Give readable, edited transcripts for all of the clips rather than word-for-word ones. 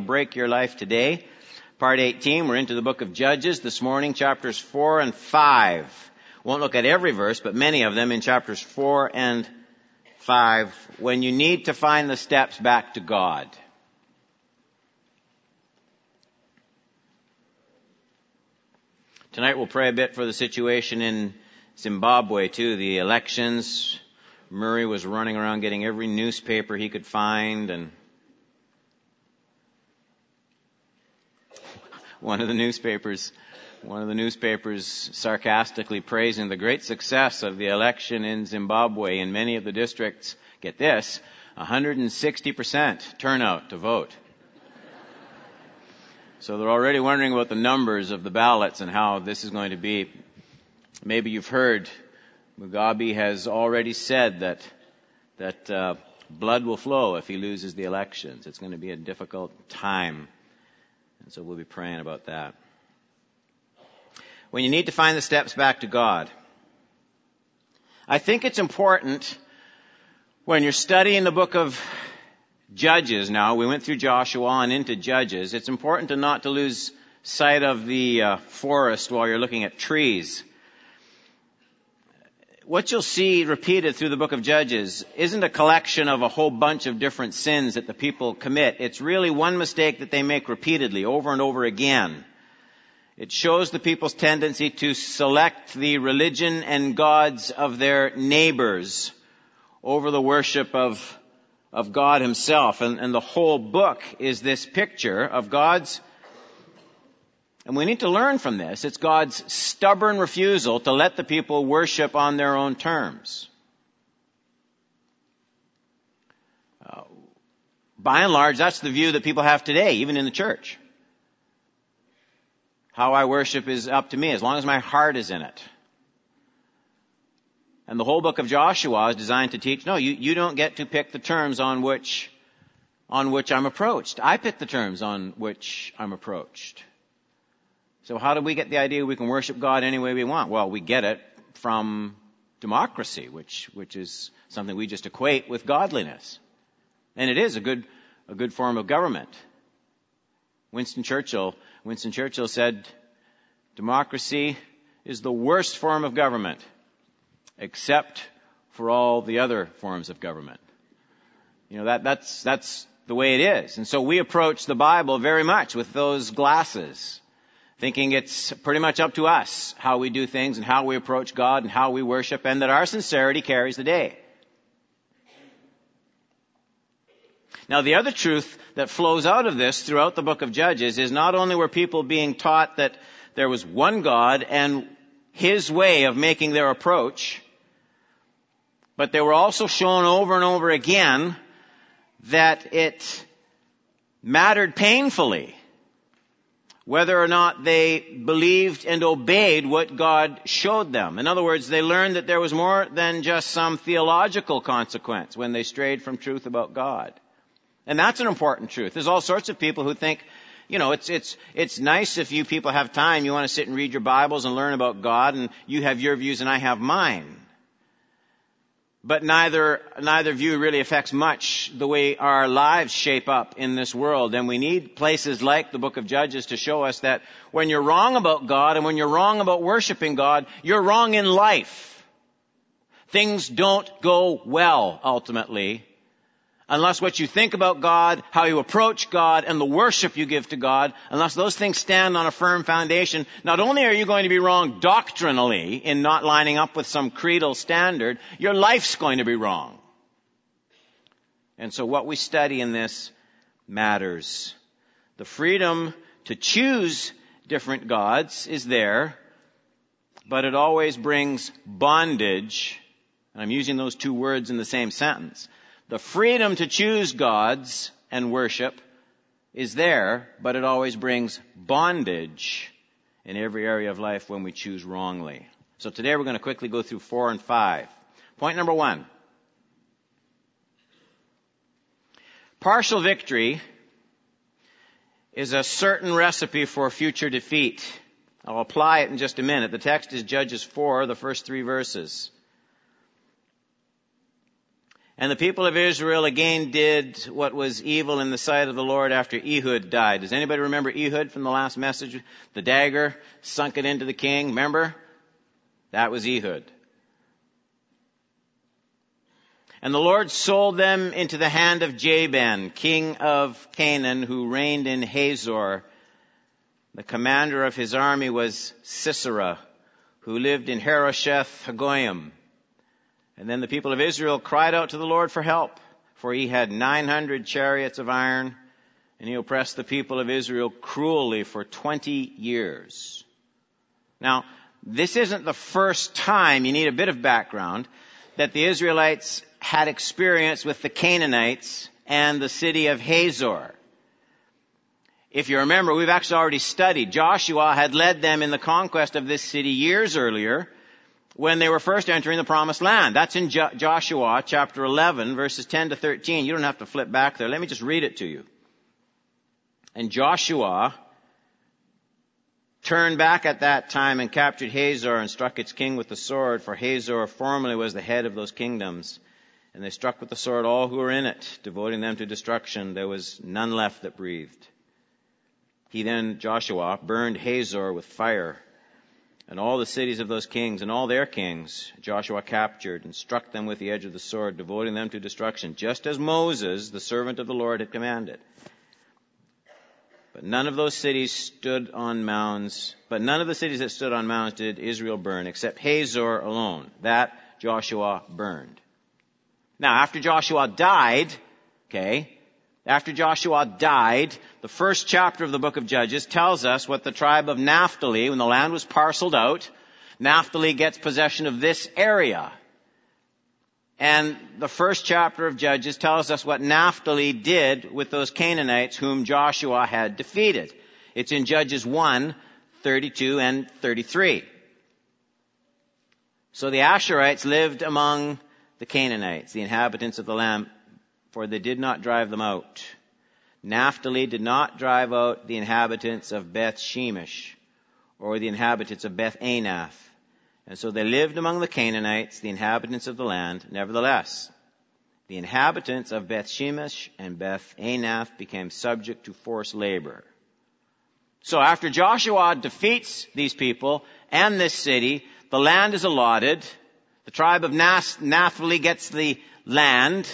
Break Your Life Today. Part 18, we're into the book of Judges this morning, chapters 4 and 5. Won't look at every verse, but many of them in chapters 4 and 5, when you need to find the steps back to God. Tonight we'll pray a bit for the situation in Zimbabwe too, the elections. Murray was running around getting every newspaper he could find, and one of the newspapers sarcastically praising the great success of the election in Zimbabwe. In many of the districts, get this, 160% turnout to vote. So they're already wondering about the numbers of the ballots and how this is going to be. Maybe you've heard Mugabe has already said that blood will flow if he loses the elections. It's going to be a difficult time. And so we'll be praying about that. When you need to find the steps back to God, I think it's important when you're studying the book of Judges now, we went through Joshua and into Judges, it's important not to lose sight of the forest while you're looking at trees. What you'll see repeated through the book of Judges isn't a collection of a whole bunch of different sins that the people commit. It's really one mistake that they make repeatedly, over and over again. It shows the people's tendency to select the religion and gods of their neighbors over the worship of God himself. And the whole book is this picture of God's, and we need to learn from this, it's God's stubborn refusal to let the people worship on their own terms. By and large, that's the view that people have today, even in the church. How I worship is up to me, as long as my heart is in it. And the whole book of Joshua is designed to teach, no, you don't get to pick the terms on which I'm approached. I pick the terms on which I'm approached. So how do we get the idea we can worship God any way we want? Well, we get it from democracy, which is something we just equate with godliness. And it is a good form of government. Winston Churchill said, democracy is the worst form of government, except for all the other forms of government. You know, that's the way it is. And so we approach the Bible very much with those glasses, thinking it's pretty much up to us how we do things and how we approach God and how we worship, and that our sincerity carries the day. Now, the other truth that flows out of this throughout the book of Judges is not only were people being taught that there was one God and his way of making their approach, but they were also shown over and over again that it mattered painfully whether or not they believed and obeyed what God showed them. In other words, they learned that there was more than just some theological consequence when they strayed from truth about God. And that's an important truth. There's all sorts of people who think, you know, it's nice if you people have time, you want to sit and read your Bibles and learn about God, and you have your views and I have mine. But neither view really affects much the way our lives shape up in this world. And we need places like the book of Judges to show us that when you're wrong about God and when you're wrong about worshiping God, you're wrong in life. Things don't go well, ultimately, unless what you think about God, how you approach God, and the worship you give to God, unless those things stand on a firm foundation, not only are you going to be wrong doctrinally in not lining up with some creedal standard, your life's going to be wrong. And so what we study in this matters. The freedom to choose different gods is there, but it always brings bondage. And I'm using those two words in the same sentence. The freedom to choose gods and worship is there, but it always brings bondage in every area of life when we choose wrongly. So today we're going to quickly go through 4 and 5. Point number 1. Partial victory is a certain recipe for future defeat. I'll apply it in just a minute. The text is Judges 4, the first 3 verses. And the people of Israel again did what was evil in the sight of the Lord after Ehud died. Does anybody remember Ehud from the last message? The dagger sunk it into the king. Remember? That was Ehud. And the Lord sold them into the hand of Jabin, king of Canaan, who reigned in Hazor. The commander of his army was Sisera, who lived in Harosheth Hagoyim. And then the people of Israel cried out to the Lord for help, for he had 900 chariots of iron, and he oppressed the people of Israel cruelly for 20 years. Now, this isn't the first time, you need a bit of background, that the Israelites had experience with the Canaanites and the city of Hazor. If you remember, we've actually already studied. Joshua had led them in the conquest of this city years earlier when they were first entering the promised land. That's in Joshua chapter 11, verses 10 to 13. You don't have to flip back there. Let me just read it to you. And Joshua turned back at that time and captured Hazor and struck its king with the sword, for Hazor formerly was the head of those kingdoms. And they struck with the sword all who were in it, devoting them to destruction. There was none left that breathed. He then, Joshua, burned Hazor with fire, and all the cities of those kings and all their kings Joshua captured and struck them with the edge of the sword, devoting them to destruction, just as Moses, the servant of the Lord, had commanded. But none of those cities stood on mounds. But none of the cities that stood on mounds did Israel burn, except Hazor alone. That Joshua burned. Now, after Joshua died, the first chapter of the book of Judges tells us what the tribe of Naphtali, when the land was parceled out, Naphtali gets possession of this area. And the first chapter of Judges tells us what Naphtali did with those Canaanites whom Joshua had defeated. It's in Judges 1, 32 and 33. So the Asherites lived among the Canaanites, the inhabitants of the land, for they did not drive them out. Naphtali did not drive out the inhabitants of Beth Shemesh or the inhabitants of Beth Anath. And so they lived among the Canaanites, the inhabitants of the land. Nevertheless, the inhabitants of Beth Shemesh and Beth Anath became subject to forced labor. So after Joshua defeats these people and this city, the land is allotted. The tribe of Naphtali gets the land,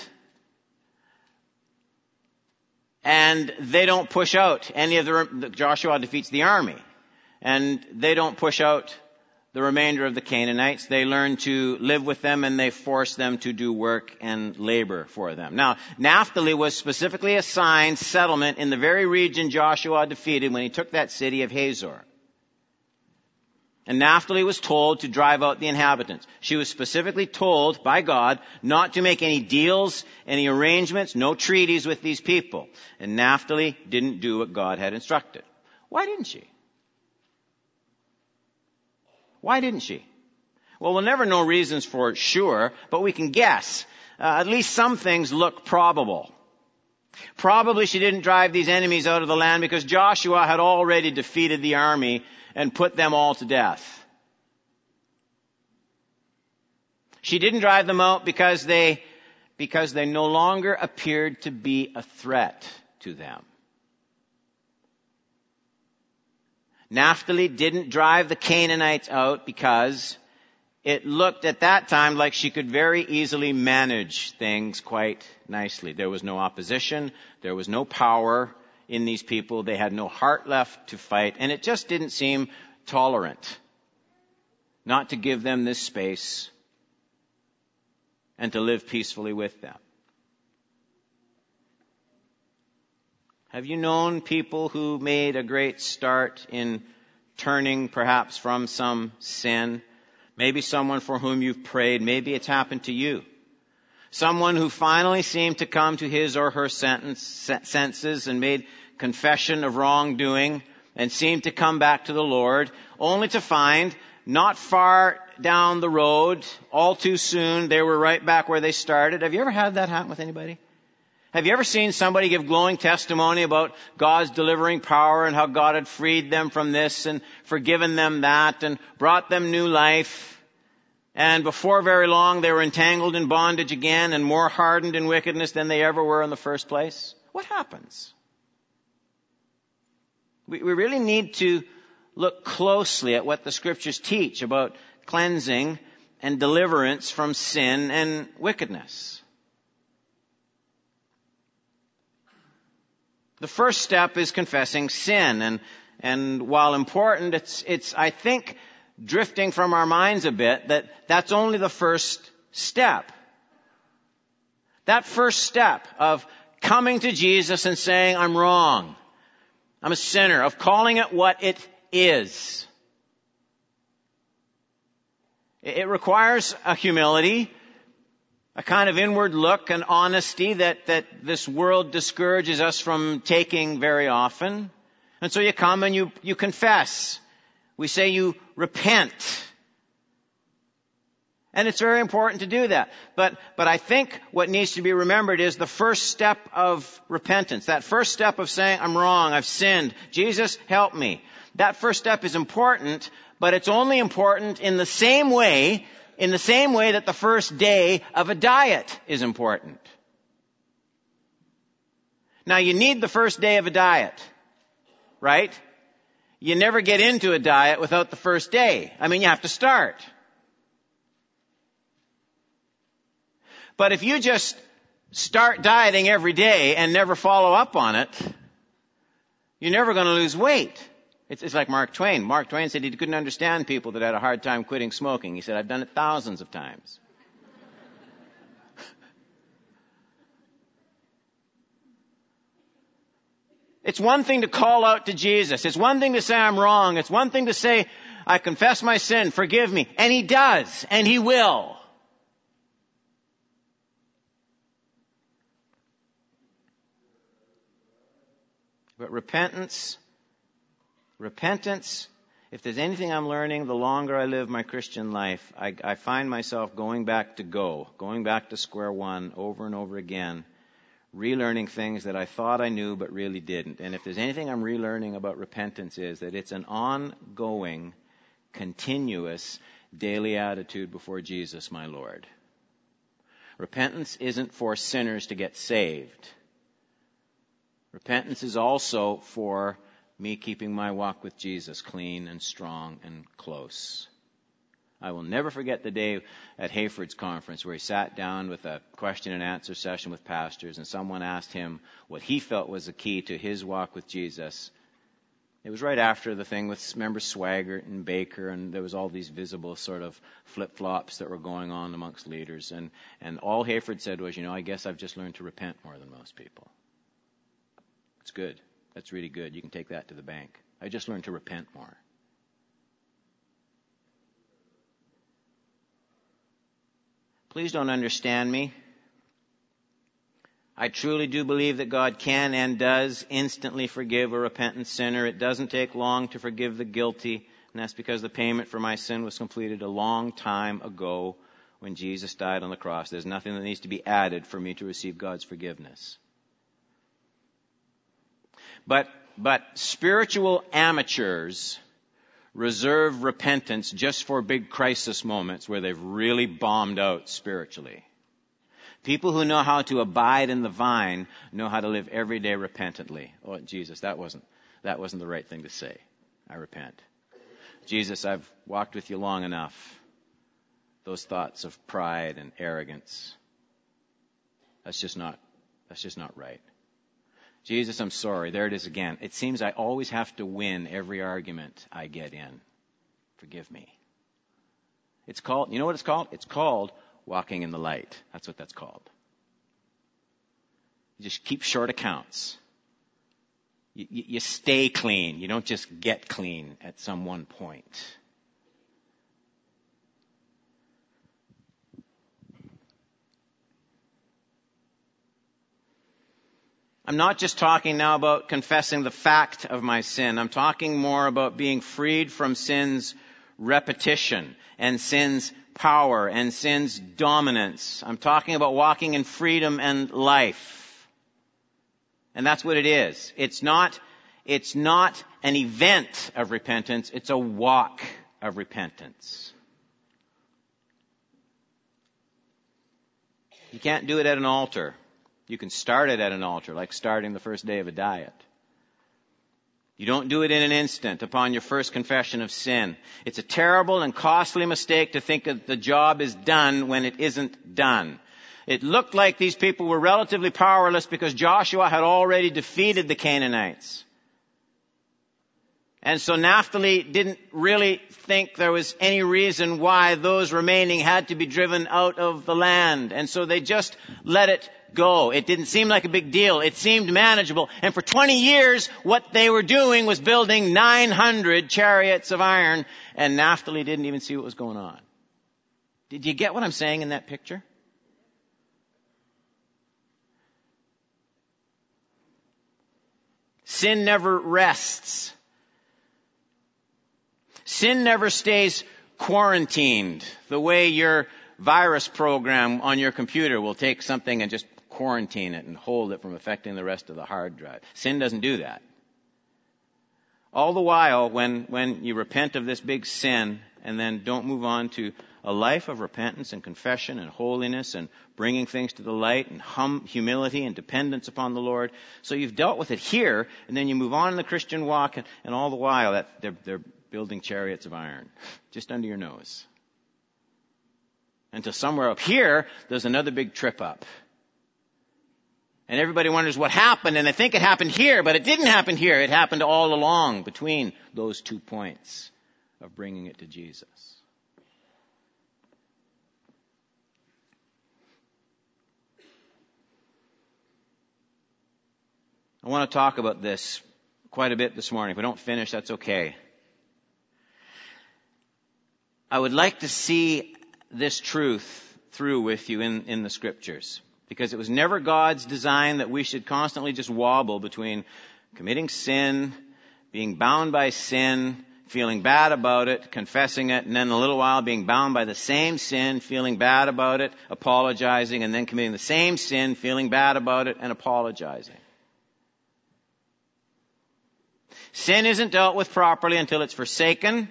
and they don't push out any of Joshua defeats the army, and they don't push out the remainder of the Canaanites. They learn to live with them, and they force them to do work and labor for them. Now, Naphtali was specifically assigned settlement in the very region Joshua defeated when he took that city of Hazor. And Naphtali was told to drive out the inhabitants. She was specifically told by God not to make any deals, any arrangements, no treaties with these people. And Naphtali didn't do what God had instructed. Why didn't she? Why didn't she? Well, we'll never know reasons for sure, but we can guess. At least some things look probable. Probably she didn't drive these enemies out of the land because Joshua had already defeated the army and put them all to death. She didn't drive them out because they no longer appeared to be a threat to them. Naphtali didn't drive the Canaanites out because it looked at that time like she could very easily manage things quite nicely. There was no opposition. There was no power in these people. They had no heart left to fight. And it just didn't seem tolerant not to give them this space and to live peacefully with them. Have you known people who made a great start in turning perhaps from some sin? Maybe someone for whom you've prayed. Maybe it's happened to you. Someone who finally seemed to come to his or her senses and made confession of wrongdoing and seemed to come back to the Lord, only to find not far down the road, all too soon, they were right back where they started. Have you ever had that happen with anybody? Have you ever seen somebody give glowing testimony about God's delivering power and how God had freed them from this and forgiven them that and brought them new life? And before very long, they were entangled in bondage again and more hardened in wickedness than they ever were in the first place. What happens? We really need to look closely at what the Scriptures teach about cleansing and deliverance from sin and wickedness. The first step is confessing sin, and while important, it's I think drifting from our minds a bit that's only the first step. That first step of coming to Jesus and saying, I'm wrong, I'm a sinner, of calling it what it is. It requires a humility, a kind of inward look, an honesty that this world discourages us from taking very often. And so you come and you confess. We say you repent. And it's very important to do that. But I think what needs to be remembered is the first step of repentance. That first step of saying, I'm wrong, I've sinned. Jesus, help me. That first step is important, but it's only important in the same way that the first day of a diet is important. Now, you need the first day of a diet, right? You never get into a diet without the first day. I mean, you have to start. But if you just start dieting every day and never follow up on it, you're never going to lose weight. It's like Mark Twain. Mark Twain said he couldn't understand people that had a hard time quitting smoking. He said, I've done it thousands of times. It's one thing to call out to Jesus. It's one thing to say, I'm wrong. It's one thing to say, I confess my sin, forgive me. And He does, and He will. But repentance, if there's anything I'm learning, the longer I live my Christian life, I find myself going back to square one over and over again, relearning things that I thought I knew but really didn't. And if there's anything I'm relearning about repentance, is that it's an ongoing, continuous, daily attitude before Jesus, my Lord. Repentance isn't for sinners to get saved. Repentance is also for me keeping my walk with Jesus clean and strong and close. I will never forget the day at Hayford's conference where he sat down with a question and answer session with pastors, and someone asked him what he felt was the key to his walk with Jesus. It was right after the thing with members Swaggart and Baker, and there was all these visible sort of flip-flops that were going on amongst leaders. And all Hayford said was, I guess I've just learned to repent more than most people. It's good. That's really good. You can take that to the bank. I just learned to repent more. Please don't understand me. I truly do believe that God can and does instantly forgive a repentant sinner. It doesn't take long to forgive the guilty, and that's because the payment for my sin was completed a long time ago when Jesus died on the cross. There's nothing that needs to be added for me to receive God's forgiveness. But spiritual amateurs reserve repentance just for big crisis moments where they've really bombed out spiritually. People who know how to abide in the vine know how to live every day repentantly. Oh, Jesus, that wasn't the right thing to say. I repent. Jesus, I've walked with you long enough. Those thoughts of pride and arrogance, that's just not right. Jesus, I'm sorry. There it is again. It seems I always have to win every argument I get in. Forgive me. It's called, you know what it's called? It's called walking in the light. That's what that's called. You just keep short accounts. You stay clean. You don't just get clean at some one point. I'm not just talking now about confessing the fact of my sin. I'm talking more about being freed from sin's repetition and sin's power and sin's dominance. I'm talking about walking in freedom and life. And that's what it is. It's not an event of repentance. It's a walk of repentance. You can't do it at an altar. You can start it at an altar, like starting the first day of a diet. You don't do it in an instant upon your first confession of sin. It's a terrible and costly mistake to think that the job is done when it isn't done. It looked like these people were relatively powerless because Joshua had already defeated the Canaanites. And so Naphtali didn't really think there was any reason why those remaining had to be driven out of the land. And so they just let it go. It didn't seem like a big deal. It seemed manageable. And for 20 years, what they were doing was building 900 chariots of iron, and Naphtali didn't even see what was going on. Did you get what I'm saying in that picture? Sin never rests. Sin never stays quarantined the way your virus program on your computer will take something and just quarantine it and hold it from affecting the rest of the hard drive. Sin doesn't do that. All the while, when you repent of this big sin and then don't move on to a life of repentance and confession and holiness and bringing things to the light and humility and dependence upon the Lord. So you've dealt with it here, and then you move on in the Christian walk, and all the while they're building chariots of iron just under your nose. Until somewhere up here, there's another big trip up. And everybody wonders what happened, and they think it happened here, but it didn't happen here. It happened all along between those 2 points of bringing it to Jesus. I want to talk about this quite a bit this morning. If we don't finish, that's okay. I would like to see this truth through with you in the Scriptures, because it was never God's design that we should constantly just wobble between committing sin, being bound by sin, feeling bad about it, confessing it, and then in a little while being bound by the same sin, feeling bad about it, apologizing, and then committing the same sin, feeling bad about it, and apologizing. Sin isn't dealt with properly until it's forsaken,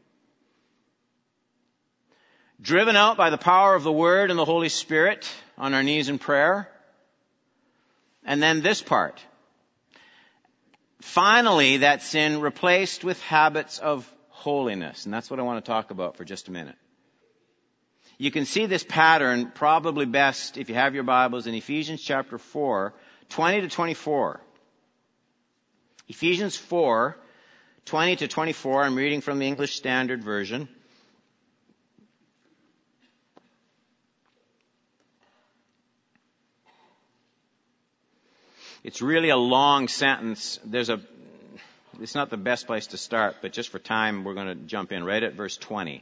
driven out by the power of the Word and the Holy Spirit on our knees in prayer. And then this part. Finally, that sin replaced with habits of holiness. And that's what I want to talk about for just a minute. You can see this pattern probably best if you have your Bibles in Ephesians chapter 4, 20 to 24. Ephesians 4, 20 to 24. I'm reading from the English Standard Version. It's really a long sentence. It's not the best place to start, but just for time, we're going to jump in right at verse 20.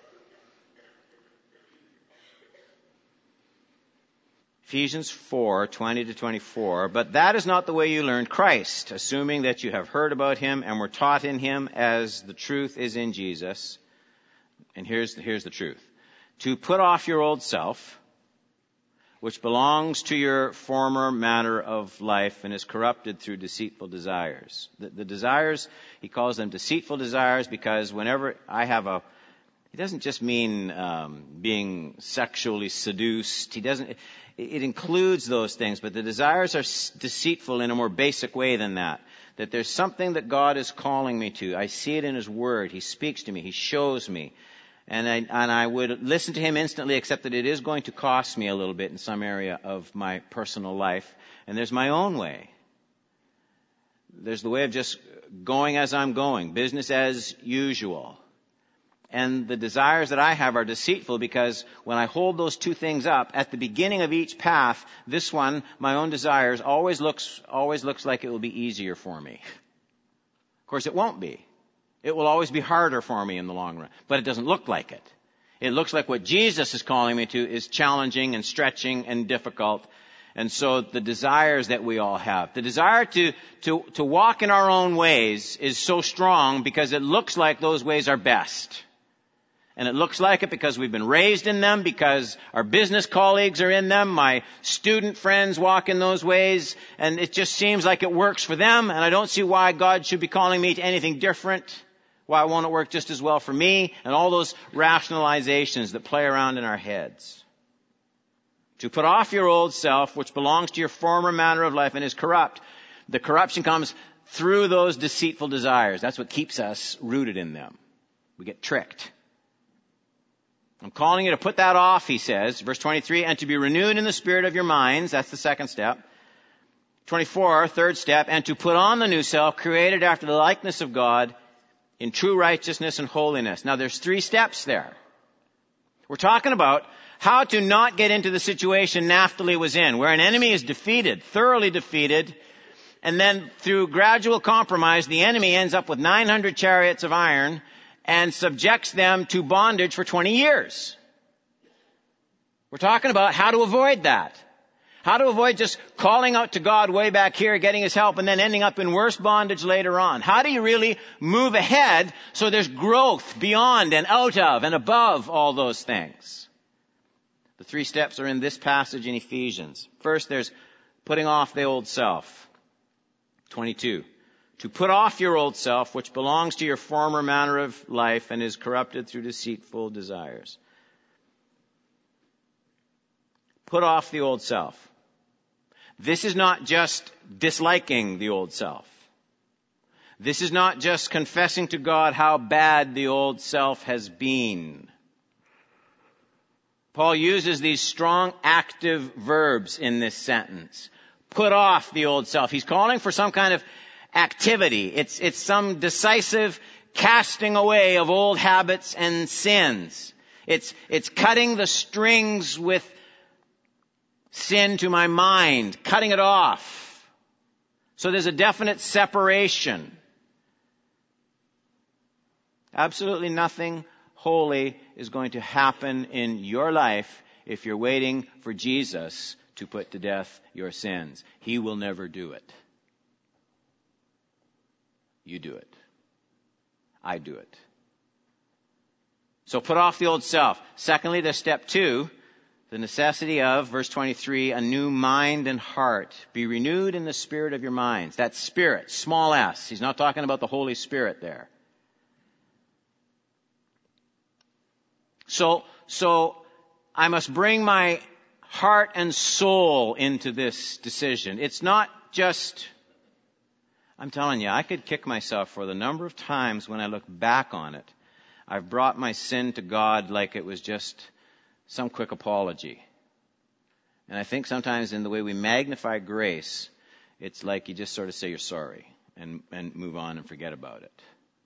Ephesians 4, 20 to 24. But that is not the way you learned Christ, assuming that you have heard about him and were taught in him as the truth is in Jesus. And here's the truth. To put off your old self, which belongs to your former manner of life and is corrupted through deceitful desires. The desires, he calls them deceitful desires because whenever I have he doesn't just mean being sexually seduced. It includes those things, but the desires are deceitful in a more basic way than that. That there's something that God is calling me to. I see it in his word. He speaks to me. He shows me. And I would listen to him instantly, except that it is going to cost me a little bit in some area of my personal life. And there's my own way. There's the way of just going as I'm going, business as usual. And the desires that I have are deceitful because when I hold those two things up, at the beginning of each path, this one, my own desires, always looks like it will be easier for me. Of course, it won't be. It will always be harder for me in the long run. But it doesn't look like it. It looks like what Jesus is calling me to is challenging and stretching and difficult. And so the desires that we all have, the desire to walk in our own ways is so strong because it looks like those ways are best. And it looks like it because we've been raised in them, because our business colleagues are in them, my student friends walk in those ways, and it just seems like it works for them, and I don't see why God should be calling me to anything different. Why won't it work just as well for me? And all those rationalizations that play around in our heads. To put off your old self, which belongs to your former manner of life and is corrupt. The corruption comes through those deceitful desires. That's what keeps us rooted in them. We get tricked. I'm calling you to put that off, he says. Verse 23, and to be renewed in the spirit of your minds. That's the second step. 24, third step, and to put on the new self, created after the likeness of God, in true righteousness and holiness. Now there's 3 steps there. We're talking about how to not get into the situation Naphtali was in, where an enemy is defeated, thoroughly defeated, and then through gradual compromise, the enemy ends up with 900 chariots of iron and subjects them to bondage for 20 years. We're talking about how to avoid that. How to avoid just calling out to God way back here, getting his help, and then ending up in worse bondage later on. How do you really move ahead so there's growth beyond and out of and above all those things? The 3 steps are in this passage in Ephesians. First, there's putting off the old self. 22. To put off your old self, which belongs to your former manner of life and is corrupted through deceitful desires. Put off the old self. This is not just disliking the old self. This is not just confessing to God how bad the old self has been. Paul uses these strong active verbs in this sentence. Put off the old self. He's calling for some kind of activity. It's some decisive casting away of old habits and sins. It's cutting the strings with sin to my mind, cutting it off. So there's a definite separation. Absolutely nothing holy is going to happen in your life if you're waiting for Jesus to put to death your sins. He will never do it. You do it. I do it. So put off the old self. Secondly, there's step 2, the necessity of, verse 23, a new mind and heart. Be renewed in the spirit of your minds. That's spirit, small s. He's not talking about the Holy Spirit there. So I must bring my heart and soul into this decision. It's not just, I'm telling you, I could kick myself for the number of times when I look back on it. I've brought my sin to God like it was just some quick apology. And I think sometimes in the way we magnify grace, it's like you just sort of say you're sorry and move on and forget about it.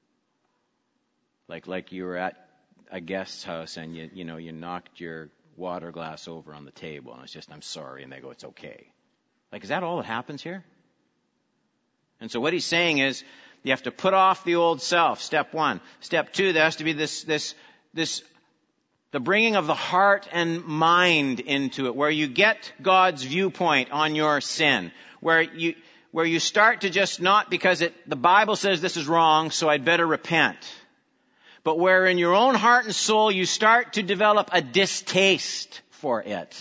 Like you were at a guest's house and you knocked your water glass over on the table and it's just, I'm sorry, and they go, it's okay. Like, is that all that happens here? And so what he's saying is, you have to put off the old self, step 1. Step 2, there has to be this the bringing of the heart and mind into it, where you get God's viewpoint on your sin, where you start to just not because the Bible says this is wrong, so I'd better repent. But where in your own heart and soul you start to develop a distaste for it.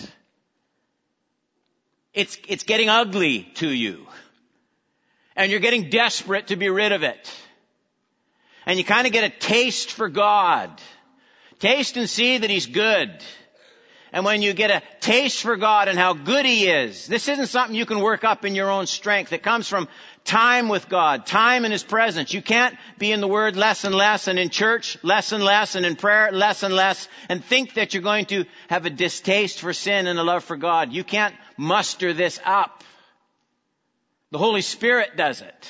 It's getting ugly to you. And you're getting desperate to be rid of it. And you kind of get a taste for God. Taste and see that He's good. And when you get a taste for God and how good He is, this isn't something you can work up in your own strength. It comes from time with God, time in His presence. You can't be in the Word less and less, and in church less and less, and in prayer less and less, and think that you're going to have a distaste for sin and a love for God. You can't muster this up. The Holy Spirit does it.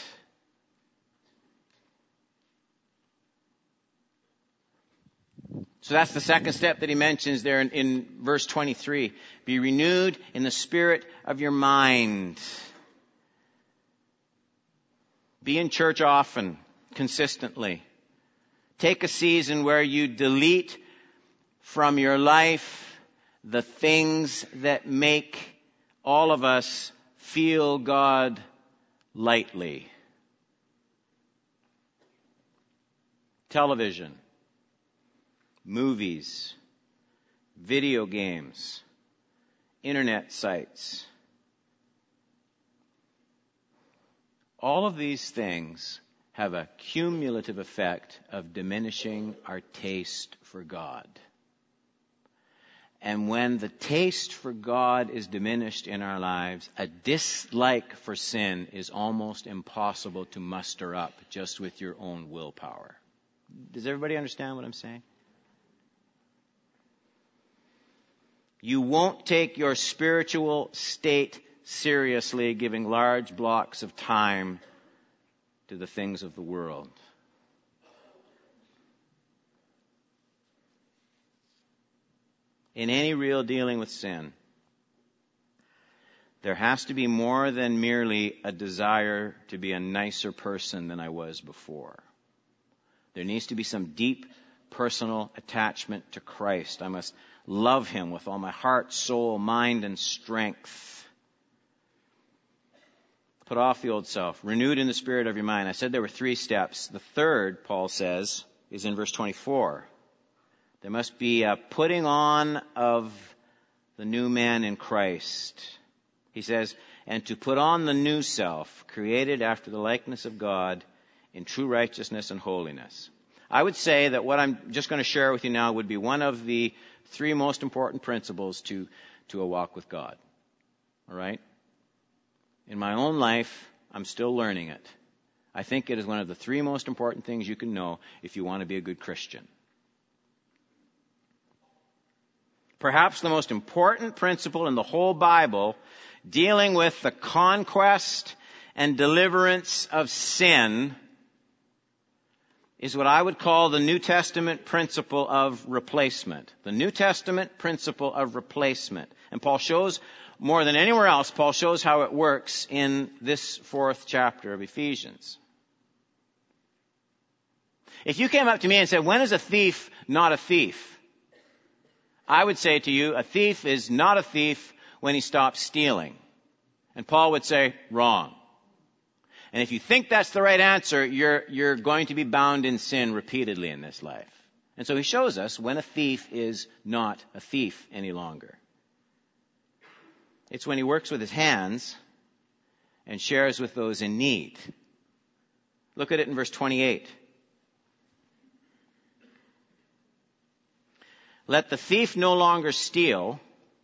So that's the second step that he mentions there in verse 23. Be renewed in the spirit of your mind. Be in church often, consistently. Take a season where you delete from your life the things that make all of us feel God lightly. Television, movies, video games, internet sites. All of these things have a cumulative effect of diminishing our taste for God. And when the taste for God is diminished in our lives, a dislike for sin is almost impossible to muster up just with your own willpower. Does everybody understand what I'm saying? You won't take your spiritual state seriously giving large blocks of time to the things of the world. In any real dealing with sin, there has to be more than merely a desire to be a nicer person than I was before. There needs to be some deep personal attachment to Christ. I must love Him with all my heart, soul, mind, and strength. Put off the old self, renewed in the spirit of your mind. I said there were 3 steps. The third, Paul says, is in verse 24. There must be a putting on of the new man in Christ. He says, and to put on the new self, created after the likeness of God in true righteousness and holiness. I would say that what I'm just going to share with you now would be one of the 3 most important principles to a walk with God. All right? In my own life, I'm still learning it. I think it is one of the 3 most important things you can know if you want to be a good Christian. Perhaps the most important principle in the whole Bible dealing with the conquest and deliverance of sin is what I would call the New Testament principle of replacement. The New Testament principle of replacement. And Paul shows, more than anywhere else, Paul shows how it works in this 4th chapter of Ephesians. If you came up to me and said, when is a thief not a thief? I would say to you, a thief is not a thief when he stops stealing. And Paul would say, wrong. And if you think that's the right answer, you're going to be bound in sin repeatedly in this life. And so he shows us when a thief is not a thief any longer. It's when he works with his hands and shares with those in need. Look at it in verse 28. Let the thief no longer steal,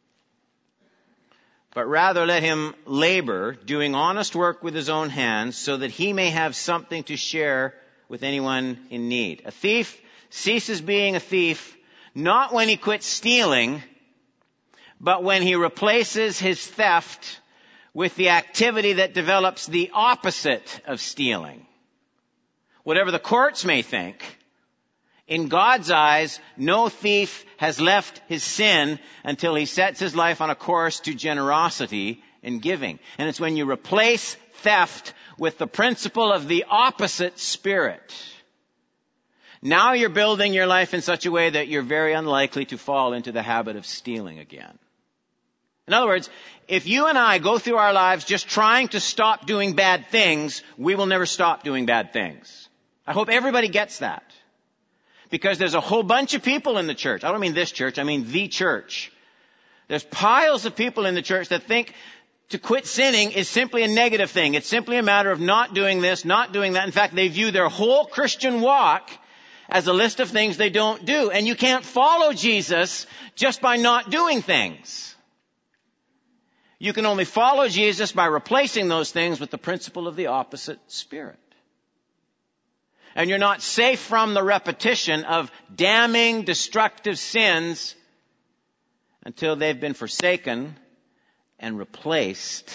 but rather let him labor, doing honest work with his own hands, so that he may have something to share with anyone in need. A thief ceases being a thief not when he quits stealing, but when he replaces his theft with the activity that develops the opposite of stealing. Whatever the courts may think, in God's eyes, no thief has left his sin until he sets his life on a course to generosity and giving. And it's when you replace theft with the principle of the opposite spirit. Now you're building your life in such a way that you're very unlikely to fall into the habit of stealing again. In other words, if you and I go through our lives just trying to stop doing bad things, we will never stop doing bad things. I hope everybody gets that. Because there's a whole bunch of people in the church. I don't mean this church, I mean the church. There's piles of people in the church that think to quit sinning is simply a negative thing. It's simply a matter of not doing this, not doing that. In fact, they view their whole Christian walk as a list of things they don't do. And you can't follow Jesus just by not doing things. You can only follow Jesus by replacing those things with the principle of the opposite spirit. And you're not safe from the repetition of damning, destructive sins until they've been forsaken and replaced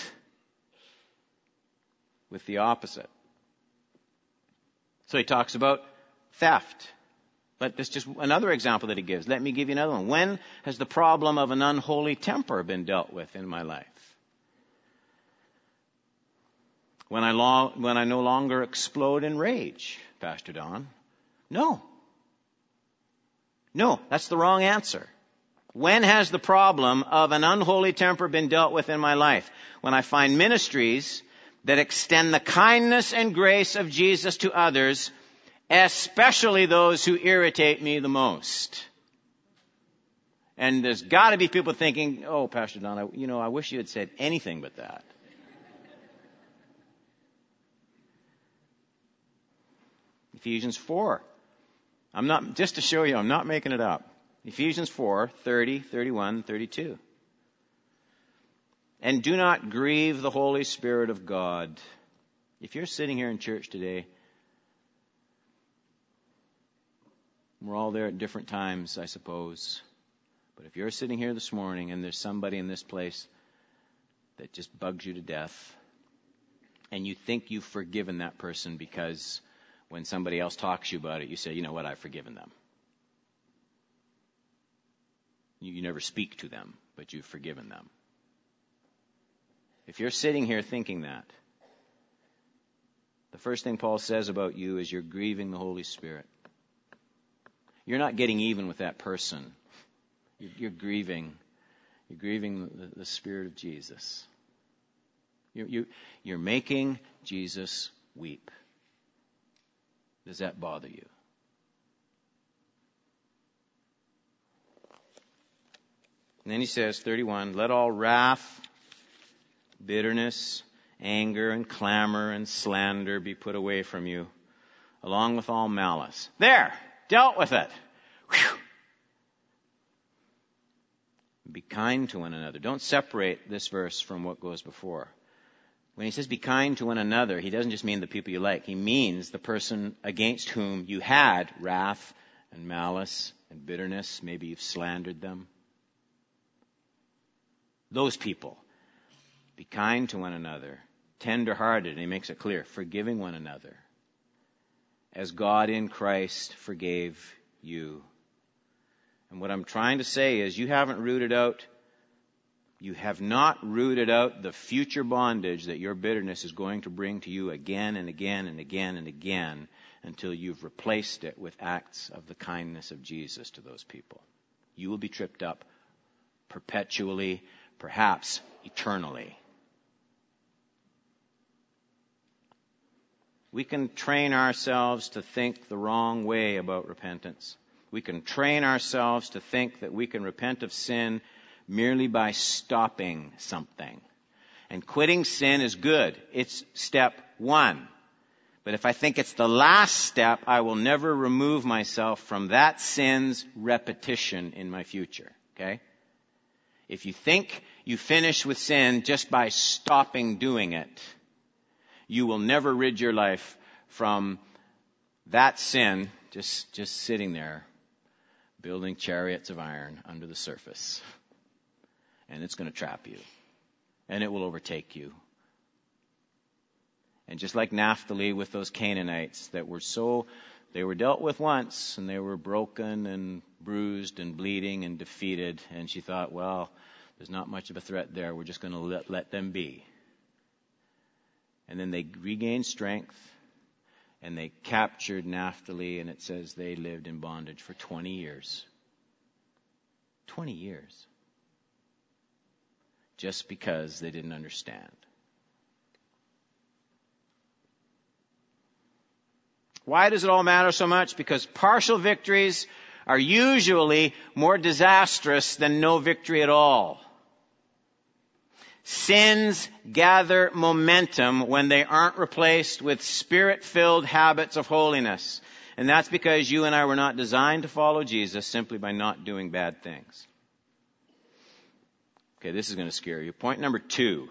with the opposite. So he talks about theft. But this is just another example that he gives. Let me give you another one. When has the problem of an unholy temper been dealt with in my life? When I no longer explode in rage, Pastor Don? No, that's the wrong answer. When has the problem of an unholy temper been dealt with in my life? When I find ministries that extend the kindness and grace of Jesus to others, especially those who irritate me the most. And there's got to be people thinking, oh, Pastor Don, I wish you had said anything but that. Ephesians 4. Just to show you, I'm not making it up. Ephesians 4:30, 31, 32. And do not grieve the Holy Spirit of God. If you're sitting here in church today, we're all there at different times, I suppose. But if you're sitting here this morning and there's somebody in this place that just bugs you to death, and you think you've forgiven that person because when somebody else talks to you about it, you say, you know what, I've forgiven them. You never speak to them, but you've forgiven them. If you're sitting here thinking that, the first thing Paul says about you is you're grieving the Holy Spirit. You're not getting even with that person. You're grieving. You're grieving the Spirit of Jesus. You're making Jesus weep. Does that bother you? And then he says, 31, let all wrath, bitterness, anger, and clamor, and slander be put away from you, along with all malice. There! Dealt with it. Whew. Be kind to one another. Don't separate this verse from what goes before. When he says be kind to one another, he doesn't just mean the people you like. He means the person against whom you had wrath and malice and bitterness. Maybe you've slandered them. Those people. Be kind to one another. Tender-hearted, and he makes it clear, forgiving one another. As God in Christ forgave you. And what I'm trying to say is you have not rooted out the future bondage that your bitterness is going to bring to you again and again and again and again until you've replaced it with acts of the kindness of Jesus to those people. You will be tripped up perpetually, perhaps eternally. We can train ourselves to think the wrong way about repentance. We can train ourselves to think that we can repent of sin merely by stopping something. And quitting sin is good. It's step one. But if I think it's the last step, I will never remove myself from that sin's repetition in my future. Okay? If you think you finish with sin just by stopping doing it, you will never rid your life from that sin just sitting there, building chariots of iron under the surface. And it's going to trap you. And it will overtake you. And just like Naphtali with those Canaanites that they were dealt with once, and they were broken and bruised and bleeding and defeated. And she thought, well, there's not much of a threat there. We're just going to let them be. And then they regained strength, and they captured Naphtali, and it says they lived in bondage for 20 years. 20 years. Just because they didn't understand. Why does it all matter so much? Because partial victories are usually more disastrous than no victory at all. Sins gather momentum when they aren't replaced with Spirit-filled habits of holiness. And that's because you and I were not designed to follow Jesus simply by not doing bad things. Okay, this is going to scare you. Point number 2.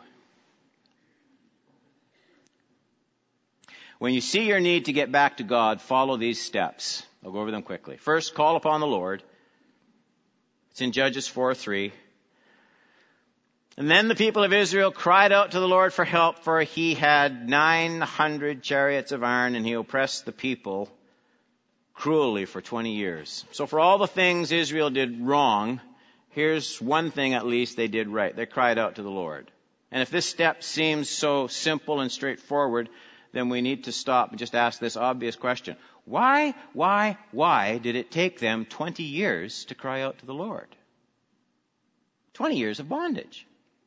When you see your need to get back to God, follow these steps. I'll go over them quickly. First, call upon the Lord. It's in Judges 4:3. And then the people of Israel cried out to the Lord for help, for he had 900 chariots of iron, and he oppressed the people cruelly for 20 years. So for all the things Israel did wrong, here's one thing at least they did right. They cried out to the Lord. And if this step seems so simple and straightforward, then we need to stop and just ask this obvious question. Why did it take them 20 years to cry out to the Lord? 20 years of bondage.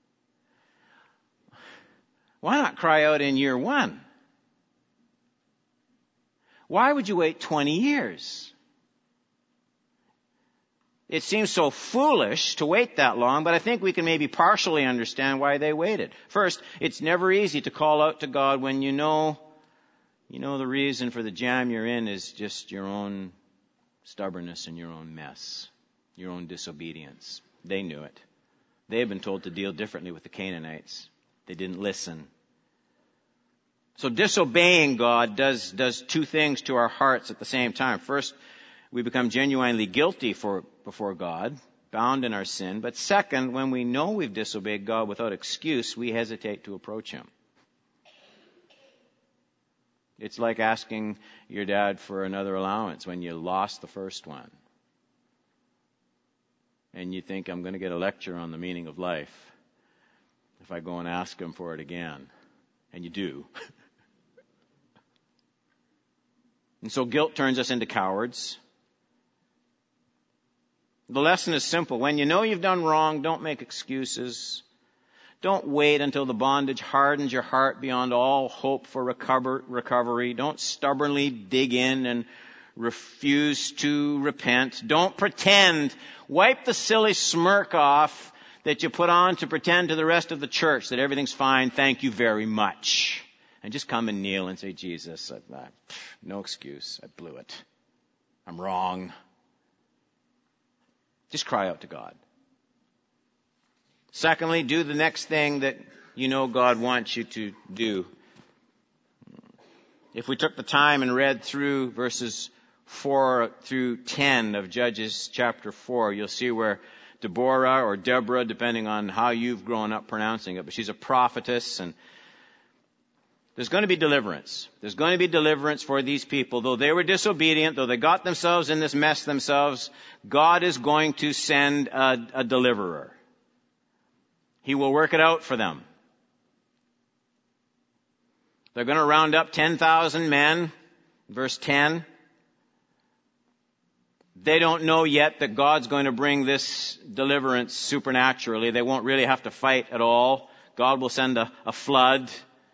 Why not cry out in year 1? Why would you wait 20 years? It seems so foolish to wait that long, but I think we can maybe partially understand why they waited. First, it's never easy to call out to God when you know the reason for the jam you're in is just your own stubbornness and your own mess. Your own disobedience. They knew it. They had been told to deal differently with the Canaanites. They didn't listen. So disobeying God does two things to our hearts at the same time. First, we become genuinely guilty before God, bound in our sin. But second, when we know we've disobeyed God without excuse, we hesitate to approach Him. It's like asking your dad for another allowance when you lost the first one. And you think, I'm going to get a lecture on the meaning of life if I go and ask him for it again. And you do. And so guilt turns us into cowards. The lesson is simple. When you know you've done wrong, don't make excuses. Don't wait until the bondage hardens your heart beyond all hope for recovery. Don't stubbornly dig in and refuse to repent. Don't pretend. Wipe the silly smirk off that you put on to pretend to the rest of the church that everything's fine. Thank you very much. And just come and kneel and say, Jesus, no excuse. I blew it. I'm wrong. Just cry out to God. Secondly, do the next thing that you know God wants you to do. If we took the time and read through verses 4 through 10 of Judges chapter 4, you'll see where Deborah or Deborah, depending on how you've grown up pronouncing it, but she's a prophetess, and there's going to be deliverance. There's going to be deliverance for these people. Though they were disobedient, though they got themselves in this mess themselves, God is going to send a deliverer. He will work it out for them. They're going to round up 10,000 men, verse 10. They don't know yet that God's going to bring this deliverance supernaturally. They won't really have to fight at all. God will send a flood.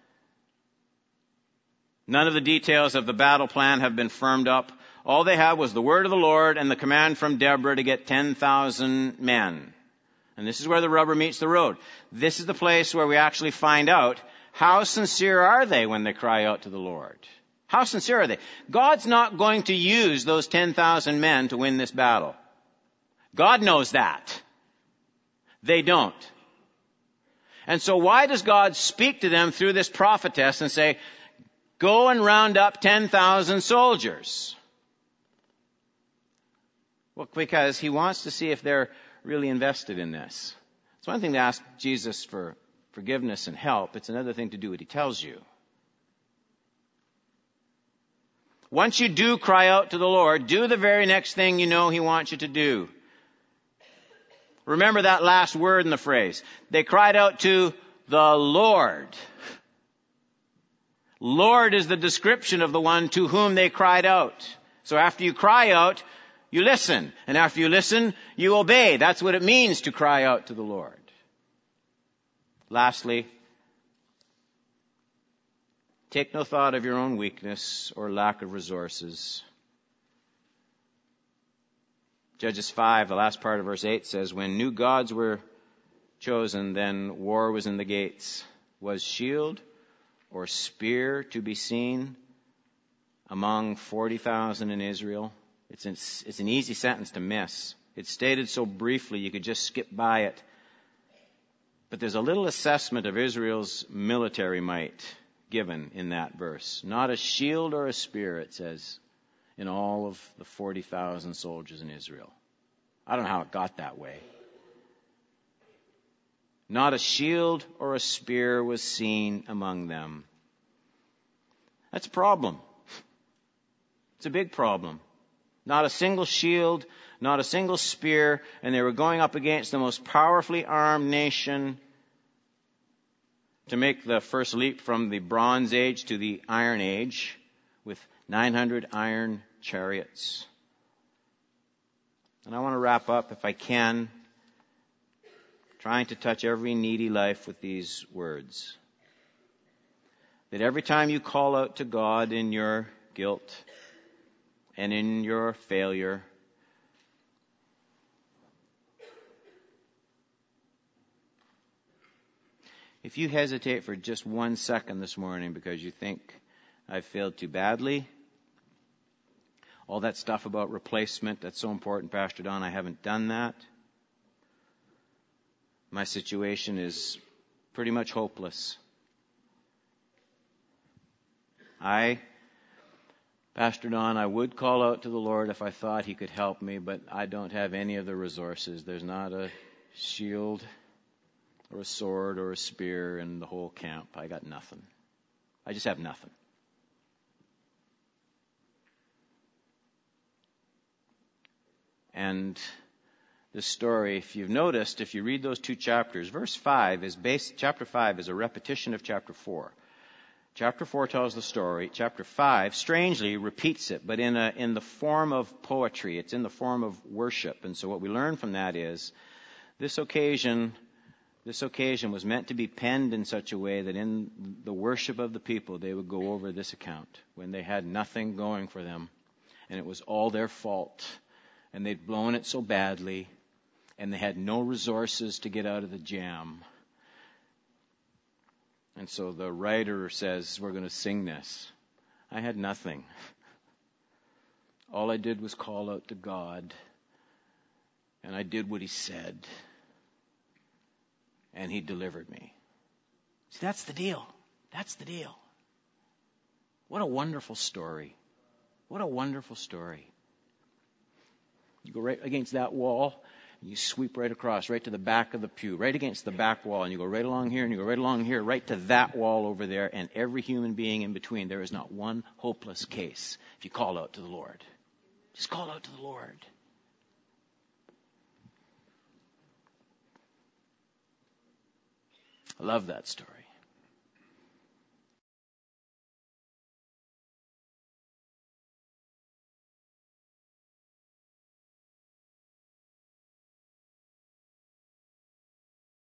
None of the details of the battle plan have been firmed up. All they had was the word of the Lord and the command from Deborah to get 10,000 men. And this is where the rubber meets the road. This is the place where we actually find out how sincere are they when they cry out to the Lord. How sincere are they? God's not going to use those 10,000 men to win this battle. God knows that. They don't. And so why does God speak to them through this prophetess and say, go and round up 10,000 soldiers? Well, because He wants to see if they're really invested in this. It's one thing to ask Jesus for forgiveness and help. It's another thing to do what He tells you. Once you do cry out to the Lord, do the very next thing you know He wants you to do. Remember that last word in the phrase. They cried out to the Lord. Lord is the description of the one to whom they cried out. So after you cry out, you listen. And after you listen, you obey. That's what it means to cry out to the Lord. Lastly, take no thought of your own weakness or lack of resources. Judges 5, the last part of verse 8 says, when new gods were chosen, then war was in the gates. Was shield or spear to be seen among 40,000 in Israel? It's an easy sentence to miss. It's stated so briefly you could just skip by it. But there's a little assessment of Israel's military might given in that verse. Not a shield or a spear, it says, in all of the 40,000 soldiers in Israel. I don't know how it got that way. Not a shield or a spear was seen among them. That's a problem. It's a big problem. Not a single shield, not a single spear, and they were going up against the most powerfully armed nation to make the first leap from the Bronze Age to the Iron Age with 900 iron chariots. And I want to wrap up, if I can, trying to touch every needy life with these words. That every time you call out to God in your guilt and in your failure, if you hesitate for just 1 second this morning because you think I've failed too badly, All that stuff about replacement, that's so important, Pastor Don. I haven't done that. My situation is pretty much hopeless. Pastor Don, I would call out to the Lord if I thought He could help me, but I don't have any of the resources. There's not a shield or a sword or a spear in the whole camp. I got nothing. I just have nothing. And this story, if you've noticed, if you read those two chapters, chapter 5 is a repetition of chapter 4. Chapter 4 tells the story. Chapter 5, strangely, repeats it, but in the form of poetry. It's in the form of worship. And so what we learn from that is this occasion was meant to be penned in such a way that in the worship of the people, they would go over this account when they had nothing going for them, and it was all their fault, and they'd blown it so badly, and they had no resources to get out of the jam. And so the writer says, we're going to sing this. I had nothing. All I did was call out to God, and I did what He said, and He delivered me. See, that's the deal. That's the deal. What a wonderful story. What a wonderful story. You go right against that wall, and you sweep right across, right to the back of the pew, right against the back wall, and you go right along here, and you go right along here, right to that wall over there, and every human being in between. There is not one hopeless case if you call out to the Lord. Just call out to the Lord. I love that story.